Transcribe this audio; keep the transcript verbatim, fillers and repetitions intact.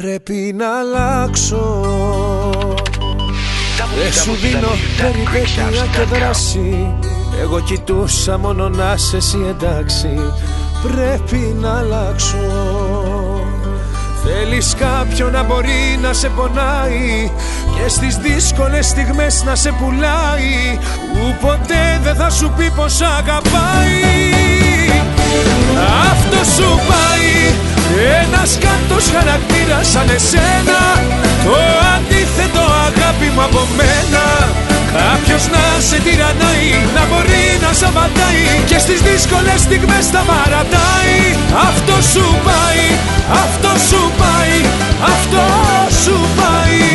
Πρέπει να αλλάξω. Δεν σου δίνω περιπέτεια και δράση. Εγώ κοιτούσα μόνο να σε εσύ εντάξει. Πρέπει να αλλάξω. Θέλεις κάποιον να μπορεί να σε πονάει και στις δύσκολες στιγμές να σε πουλάει, που ποτέ δεν θα σου πει πως αγαπάει. Αυτό σου πάει, ένας κάτος χαρακτήρας σαν εσένα. Το αντίθετο αγάπη μου από μένα. Κάποιος να σε τυραννάει, να μπορεί να σ' απαντάει και στις δύσκολες στιγμές τα παρατάει. Αυτό σου πάει, αυτό σου πάει, αυτό σου πάει.